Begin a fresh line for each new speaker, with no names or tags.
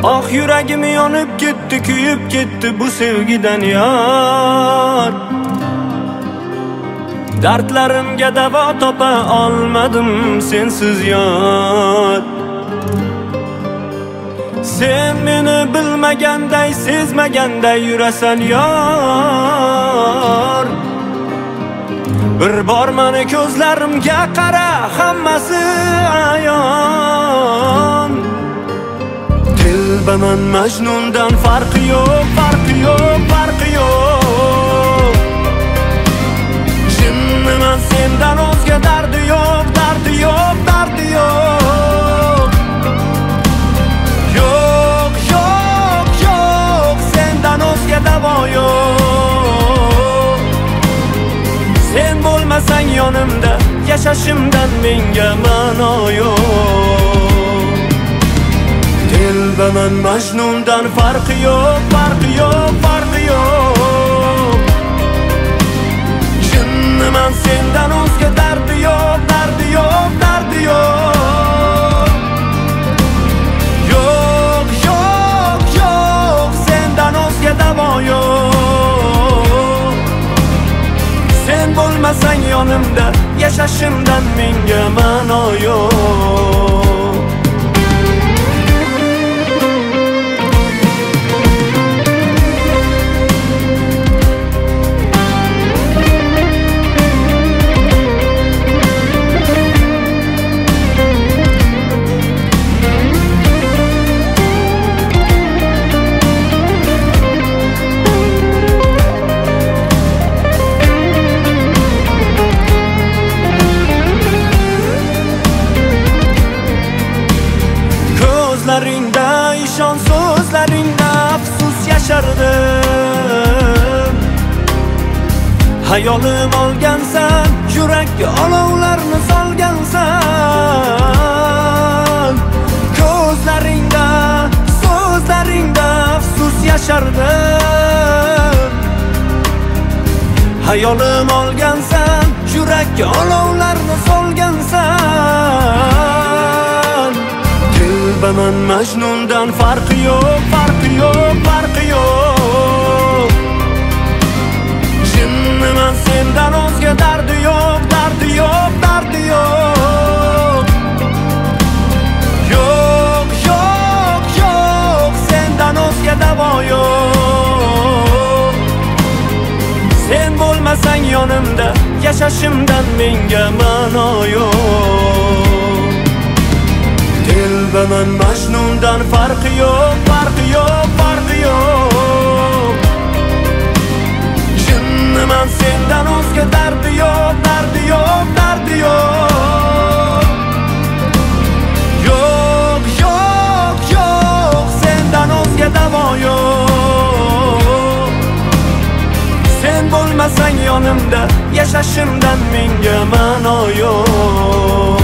Ah yuragim yonib ketdi, kuyib ketdi bu sevgidan yar. Dardlarimga davo topa olmadim sensiz yar. Sen meni bilmaganday, sezmaganday yurasan yar. Bir bor meni ko'zlarimga qara, hammasi ayon. Dilbaman Majnundan farqi yo'q, farqi yo'q, farqi yo'q. Jinniman sendan o'zga dardi yo'q, dardi yo'q, dardi yo'q. Yo'q, yo'q, yo'q, sendan o'zga davo yo'q. Sen bo'lmasang yonimda, yashashimdan menga ma'no yo'q. Dilbaman Majnundan farqi yo'q, farqi yo'q, farqi yo'q. Jinniman sendan o'zga dardi yo'q, dardi yo'q, dardi yo'q. Yo'q, yo'q, yo'q, sendan o'zga davo yo'q. Sen bo'lmasang yonimda, yashashimdan menga ma'no yo'q. So'zlaringda ishon, so'zlaringda afsus yashardim. Hayolim olgansan, yurakka olovlarni solgansan. Ko'zlaringda, so'zlaringda afsus yashardim. Hayolim olgansan, yurakka olovlarni solgansan. Dilbaman Majnundan farqi yo'q, farqi yo'q, farqi yo'q. Jinniman sendan o'zga dardi yo'q, dardi yo'q, dardi yo'q. Yo'q, yo'q, yo'q, sendan o'zga davo yo'q. Sen bo'lmasang yonimda, yashashimdan menga ma'no yo'q. Dilbaman Majnundan farqi yo'q, farqi yo'q, farqi yo'q. Jinniman sendan o'zga dardi yo'q, dardi yo'q, dardi yo'q. Yo'q, yo'q, yo'q, sendan o'zga davo yo'q. Sen bo'lmasang yonimda, yashashimdan menga ma'no yo'q.